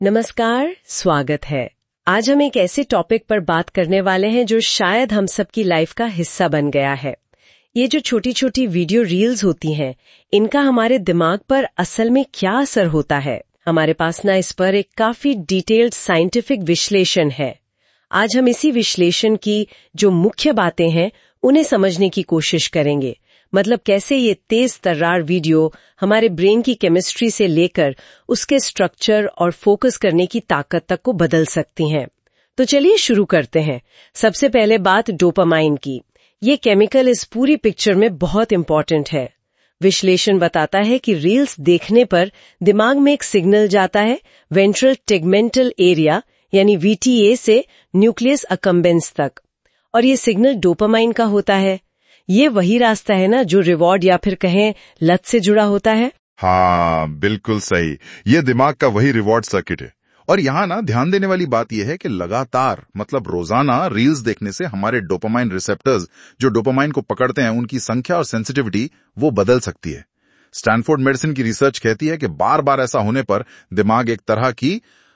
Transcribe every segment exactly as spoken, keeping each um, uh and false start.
नमस्कार, स्वागत है। आज हम एक ऐसे टॉपिक पर बात करने वाले हैं जो शायद हम सबकी लाइफ का हिस्सा बन गया है। ये जो छोटी छोटी वीडियो रील्स होती हैं, इनका हमारे दिमाग पर असल में क्या असर होता है? हमारे पास ना इस पर एक काफी डिटेल्ड साइंटिफिक विश्लेषण है। आज हम इसी विश्लेषण की जो मुख्य बातें हैं उन्हें समझने की कोशिश करेंगे। मतलब कैसे ये तेज तर्रार वीडियो हमारे ब्रेन की केमिस्ट्री से लेकर उसके स्ट्रक्चर और फोकस करने की ताकत तक को बदल सकती हैं। तो चलिए शुरू करते हैं। सबसे पहले बात डोपामाइन की। ये केमिकल इस पूरी पिक्चर में बहुत इंपॉर्टेंट है। विश्लेषण बताता है कि रील्स देखने पर दिमाग में एक सिग्नल जाता है वेंट्रल टेगमेंटल एरिया यानी वी टी ए से न्यूक्लियस अकम्बेंस तक, और ये सिग्नल डोपामाइन का होता है। ये वही रास्ता है ना जो रिवॉर्ड या फिर कहें लत से जुड़ा होता है। हाँ, बिल्कुल सही। ये दिमाग का वही रिवॉर्ड सर्किट है। और यहाँ ना ध्यान देने वाली बात यह है कि लगातार मतलब रोजाना रील्स देखने से हमारे डोपामाइन रिसेप्टर्स जो डोपामाइन को पकड़ते हैं उनकी संख्या और सेंसिटिविटी वो बदल सकती है। स्टैनफोर्ड मेडिसिन की रिसर्च कहती है कि बार बार ऐसा होने पर दिमाग एक तरह की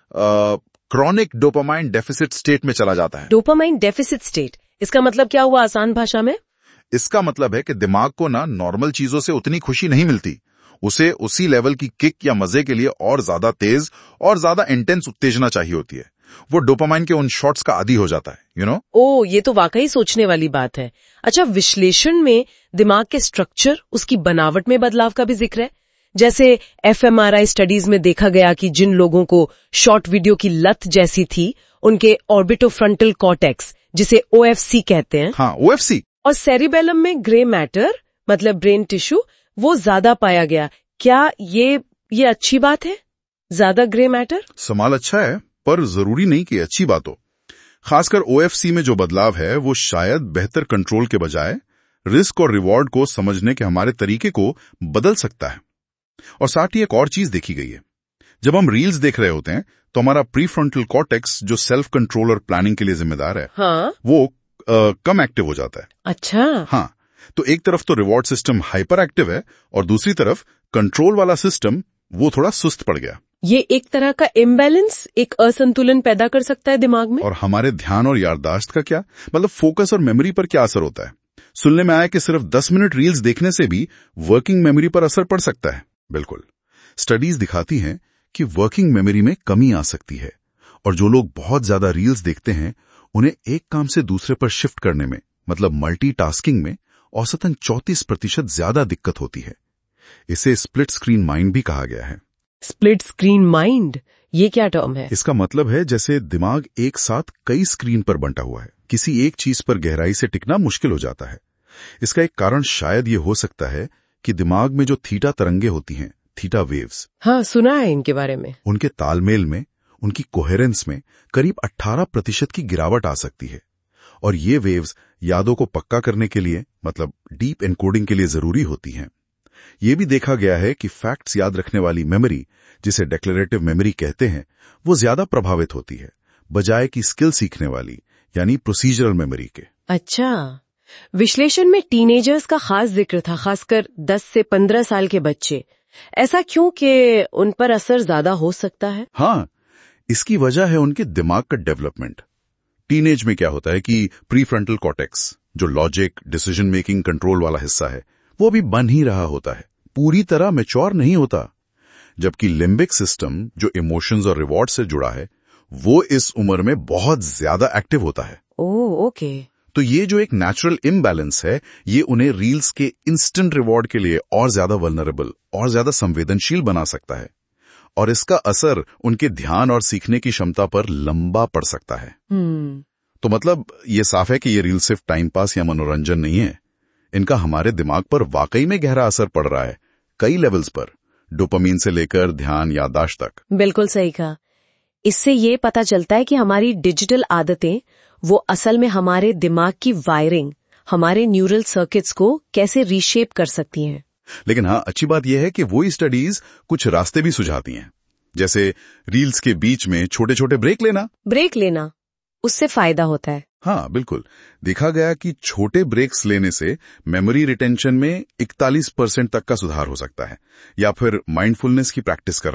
क्रॉनिक डोपामाइन डेफिसिट स्टेट में चला जाता है। डोपामाइन डेफिसिट स्टेट, इसका मतलब क्या हुआ आसान भाषा में? इसका मतलब है कि दिमाग को ना नॉर्मल चीजों से उतनी खुशी नहीं मिलती। उसे उसी लेवल की किक या मजे के लिए और ज्यादा तेज और ज्यादा इंटेंस उत्तेजना चाहिए होती है। वो डोपामाइन के उन शॉट्स का आदी हो जाता है, यू नो। ओ, ये तो वाकई सोचने वाली बात है। अच्छा, विश्लेषण में दिमाग के स्ट्रक्चर, उसकी बनावट में बदलाव का भी जिक्र है। जैसे F M R I studies में देखा गया कि जिन लोगों को शॉर्ट वीडियो की लत जैसी थी, उनके ऑर्बिटोफ्रंटल कॉर्टेक्स, जिसे ओ एफ सी कहते हैं, हाँ ओ एफ सी, और सेरिबेलम में ग्रे मैटर मतलब ब्रेन टिश्यू, वो ज्यादा पाया गया। क्या ये ये अच्छी बात है, ज्यादा ग्रे मैटर? सवाल अच्छा है, पर जरूरी नहीं कि अच्छी बात हो। खासकर ओ एफ सी में जो बदलाव है वो शायद बेहतर कंट्रोल के बजाय रिस्क और रिवॉर्ड को समझने के हमारे तरीके को बदल सकता है। और साथ ही एक और चीज देखी गई है, जब हम रील्स देख रहे होते हैं तो हमारा प्रीफ्रंटल कॉर्टेक्स जो सेल्फ कंट्रोल और प्लानिंग के लिए जिम्मेदार है, हाँ? वो आ, कम एक्टिव हो जाता है। अच्छा, हाँ, तो एक तरफ तो रिवॉर्ड सिस्टम हाइपर एक्टिव है और दूसरी तरफ कंट्रोल वाला सिस्टम वो थोड़ा सुस्त पड़ गया। ये एक तरह का इम्बैलेंस, एक असंतुलन पैदा कर सकता है दिमाग में। और हमारे ध्यान और याददाश्त का क्या, मतलब फोकस और मेमोरी पर क्या असर होता है? सुनने में आया कि सिर्फ दस मिनट रील्स देखने से भी वर्किंग मेमोरी पर असर पड़ सकता है। बिल्कुल, स्टडीज दिखाती हैं कि वर्किंग मेमोरी में कमी आ सकती है, और जो लोग बहुत ज्यादा रील्स देखते हैं उन्हें एक काम से दूसरे पर शिफ्ट करने में, मतलब मल्टीटास्किंग में, औसतन चौंतीस प्रतिशत ज्यादा दिक्कत होती है। इसे स्प्लिट स्क्रीन माइंड भी कहा गया है। स्प्लिट स्क्रीन माइंड, ये क्या टर्म है? इसका मतलब है जैसे दिमाग एक साथ कई स्क्रीन पर बंटा हुआ है, किसी एक चीज पर गहराई से टिकना मुश्किल हो जाता है। इसका एक कारण शायद ये हो सकता है कि दिमाग में जो थीटा तरंगे होती हैं, थीटा वेव्स, हाँ सुना है इनके बारे में, उनके तालमेल में, उनकी कोहेरेंस में करीब अठारह प्रतिशत की गिरावट आ सकती है। और ये वेव्स यादों को पक्का करने के लिए, मतलब डीप एनकोडिंग के लिए जरूरी होती हैं। ये भी देखा गया है कि फैक्ट्स याद रखने वाली मेमोरी, जिसे डिक्लेरेटिव मेमोरी कहते हैं, वो ज्यादा प्रभावित होती है बजाय कि स्किल सीखने वाली यानी प्रोसीजरल मेमोरी के। अच्छा, विश्लेषण में टीनेजर्स का खास जिक्र था, खासकर दस से पंद्रह साल के बच्चे। ऐसा क्यों कि उन पर असर ज्यादा हो सकता है? हाँ, इसकी वजह है उनके दिमाग का डेवलपमेंट। टीनेज में क्या होता है कि प्रीफ्रंटल कॉर्टेक्स, जो लॉजिक, डिसीजन मेकिंग, कंट्रोल वाला हिस्सा है, वो अभी बन ही रहा होता है, पूरी तरह मैच्योर नहीं होता। जबकि लिम्बिक सिस्टम, जो इमोशंस और रिवॉर्ड से जुड़ा है, वो इस उम्र में बहुत ज्यादा एक्टिव होता है। Oh, okay. तो ये जो एक नेचुरल इम्बैलेंस है, ये उन्हें रील्स के इंस्टेंट रिवॉर्ड के लिए और ज्यादा वल्नरेबल और ज्यादा संवेदनशील बना सकता है, और इसका असर उनके ध्यान और सीखने की क्षमता पर लंबा पड़ सकता है। hmm. तो मतलब ये साफ है कि ये रील सिर्फ टाइम पास या मनोरंजन नहीं है, इनका हमारे दिमाग पर वाकई में गहरा असर पड़ रहा है, कई लेवल्स पर, डोपामीन से लेकर ध्यान, याददाश्त तक। बिल्कुल सही कहा। इससे ये पता चलता है कि हमारी डिजिटल आदतें वो असल में हमारे दिमाग की वायरिंग, हमारे न्यूरल सर्किट्स को कैसे रीशेप कर सकती हैं। लेकिन हाँ, अच्छी बात यह है कि वही स्टडीज कुछ रास्ते भी सुझाती हैं, जैसे रील्स के बीच में छोटे छोटे ब्रेक लेना। ब्रेक लेना, उससे फायदा होता है? हाँ बिल्कुल, देखा गया कि छोटे ब्रेक्स लेने से मेमोरी रिटेंशन में इकतालीस परसेंट तक का सुधार हो सकता है। या फिर माइंडफुलनेस की प्रैक्टिस करना,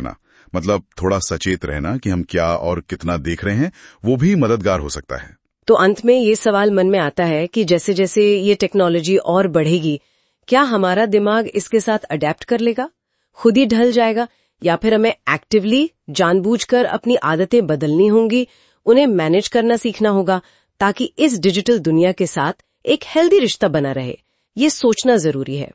मतलब थोड़ा सचेत रहना कि हम क्या और कितना देख रहे हैं, वो भी मददगार हो सकता है। तो अंत में ये सवाल मन में आता है कि जैसे जैसे ये टेक्नोलॉजी और बढ़ेगी, क्या हमारा दिमाग इसके साथ अडेप्ट कर लेगा, खुद ही ढल जाएगा, या फिर हमें एक्टिवली जानबूझकर अपनी आदतें बदलनी होंगी, उन्हें मैनेज करना सीखना होगा, ताकि इस डिजिटल दुनिया के साथ एक हेल्दी रिश्ता बना रहे। ये सोचना जरूरी है।